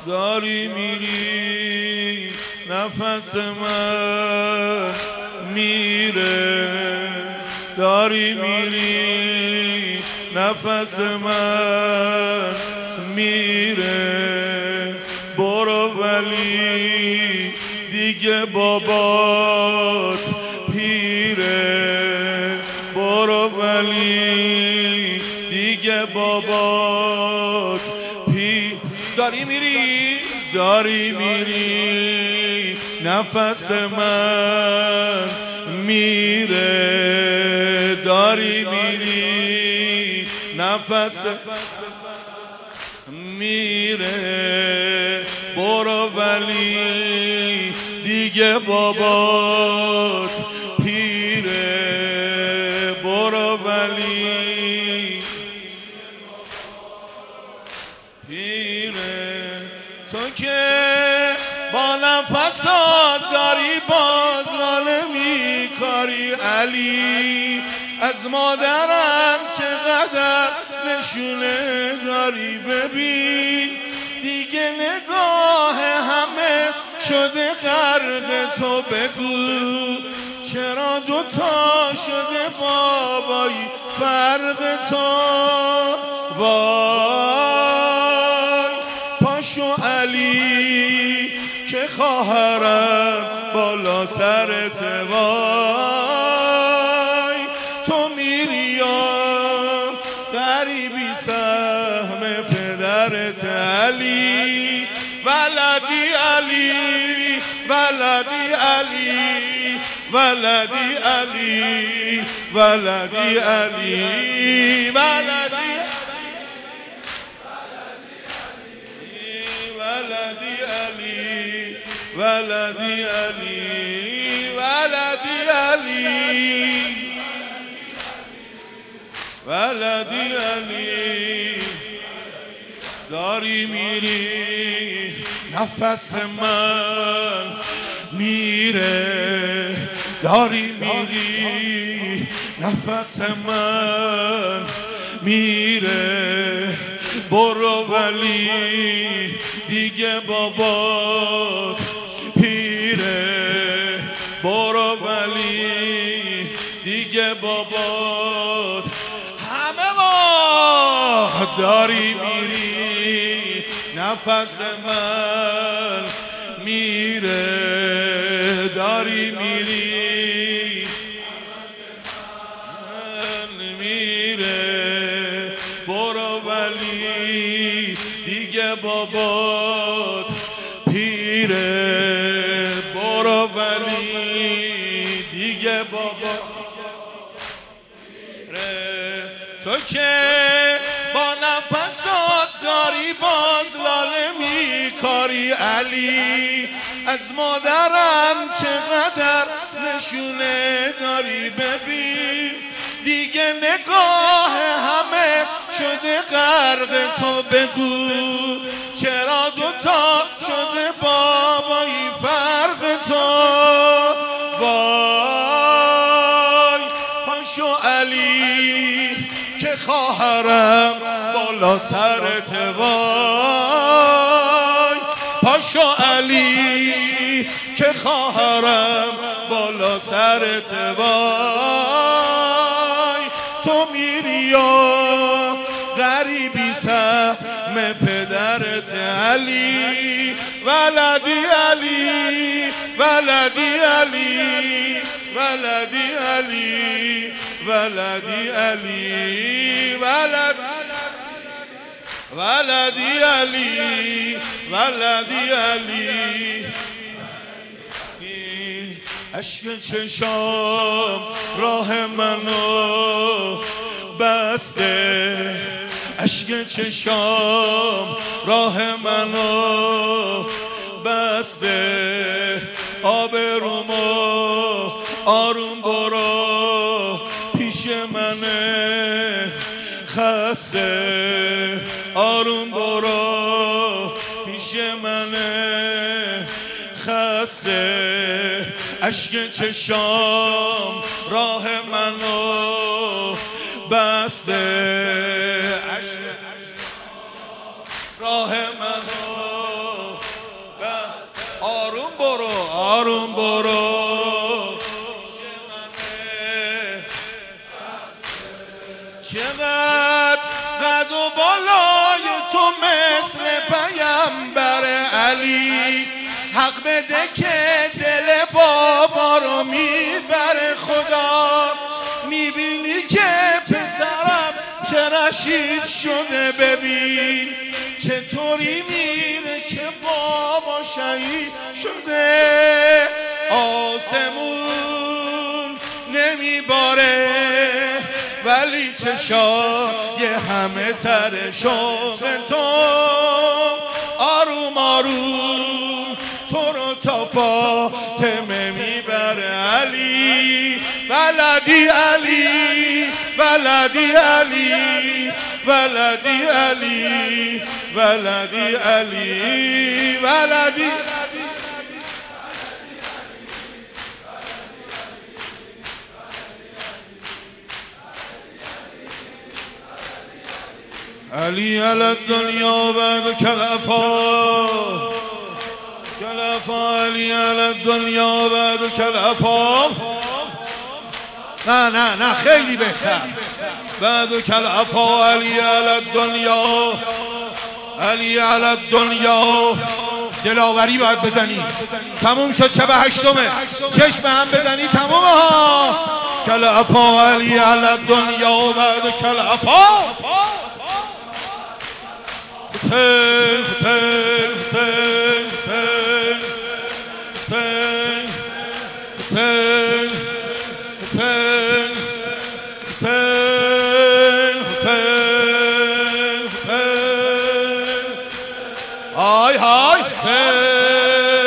داری میری نفس من میره، داری میری نفس من میره. برو ولی دیگه بابات پیره، برو ولی دیگه بابات داری میری، داری میری نفس من میره، داری میری نفس میره. برو ولی دیگه بابات پیره، برو ولی پیره. تو که با نفسات داری باز نمی کاری علی، از مادرم چقدر نشونه داری ببین. دیگه نگاه همه شده غرق تو، بگو چرا دوتا شده بابایی فرق تو. وای پاشو علی که خواهرم بالا سرت، وای تو میری غریبی سهم پدرت علی، ولدی علی ولدی علی ولدی علی ولدی علی ولدی ولدی علی ولدی علی ولدی علی ولدی علی. داری میری نفس من میره، داری میری نفس من میره. برو ولی دیگه بابات پیره، برو ولی دیگه بابات. همه ما داری میری نفس من میره، داری میری من میره. برو ولی دیگه بابات پیره، برو ولی دیگه بابات پیره. تو که با نفسات داری باز لاله میکاری علی، از مادرم چقدر نشونه داری ببین. دیگه نگاه همه شده غرق تو، بگو چرا دوتا شده بابایی فرق تو. وای پاشو علی که خواهرم بالا سرت، وای پاشو علی که خواهرم بالا سرت، وای تو میری غریبی سهم پدرت علی، ولدی علی ولدی علی ولدی علی ولدی علی ولدی علی ولدی علی. اشک چشام راه منو بسته، اشک چشام راه منو بسته. آبرومو آروم برو پیش منه خسته، آروم برو پیش منه خسته. اشک چشام راه منو بسته، اشک راه منو آروم برو چقدر قد و بالای تو مثل پیامبر علی حق بده که دل بابا رو میبره خدا میبینی که پسرم چه رشید شده ببین چطوری میره که بابا شهید شده آسمون نمیباره ولی چشای همه تر شوق تو آروم آروم تو رو تا فاطمه میبره علی ولدی علی ولدی علی ولدی علی ولدی علی ولدی علی علی الدنیا بعد کلفا کلفا علی علی الدنیا بعد کلفا نه خیلی بهتر بعد کلفا علی علی الدنیا علی علی الدنیا دلاوری باید بزنی تموم شد شب هشتمه چشم هم بزنی تمومه ها کلفا علی علی الدنیا بعد کلفا حسین حسین حسین حسین حسین حسین حسین حسین حسین آی های حسین